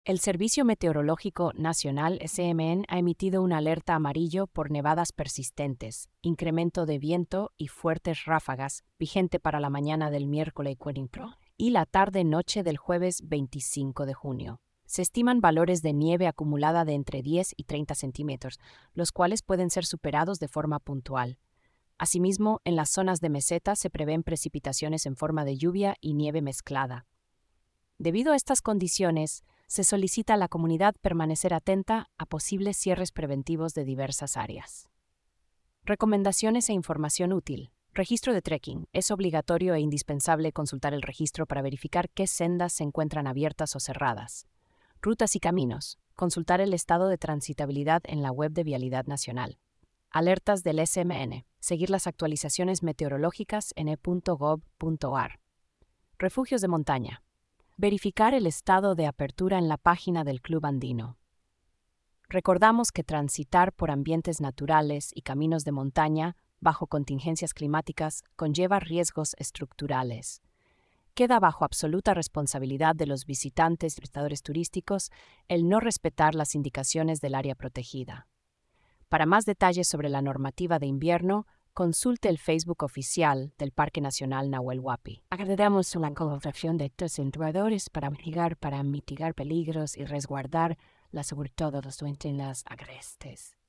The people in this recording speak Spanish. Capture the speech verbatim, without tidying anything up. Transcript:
El Servicio Meteorológico Nacional, S M N, ha emitido una alerta amarillo por nevadas persistentes, incremento de viento y fuertes ráfagas, vigente para la mañana del miércoles cuarenta y la tarde-noche del jueves veinticinco de junio. Se estiman valores de nieve acumulada de entre diez y treinta centímetros, los cuales pueden ser superados de forma puntual. Asimismo, en las zonas de meseta se prevén precipitaciones en forma de lluvia y nieve mezclada. Debido a estas condiciones, se solicita a la comunidad permanecer atenta a posibles cierres preventivos de diversas áreas. Recomendaciones e información útil. Registro de trekking. Es obligatorio e indispensable consultar el registro para verificar qué sendas se encuentran abiertas o cerradas. Rutas y caminos. Consultar el estado de transitabilidad en la web de Vialidad Nacional. Alertas del S M N. Seguir las actualizaciones meteorológicas en e punto gob punto ar. Refugios de montaña. Verificar el estado de apertura en la página del Club Andino. Recordamos que transitar por ambientes naturales y caminos de montaña bajo contingencias climáticas conlleva riesgos estructurales. Queda bajo absoluta responsabilidad de los visitantes y prestadores turísticos el no respetar las indicaciones del área protegida. Para más detalles sobre la normativa de invierno, consulte el Facebook oficial del Parque Nacional Nahuel Huapi. Agradecemos la colaboración de estos entrenadores para mitigar, para mitigar peligros y resguardar la seguridad de los duendes agrestes.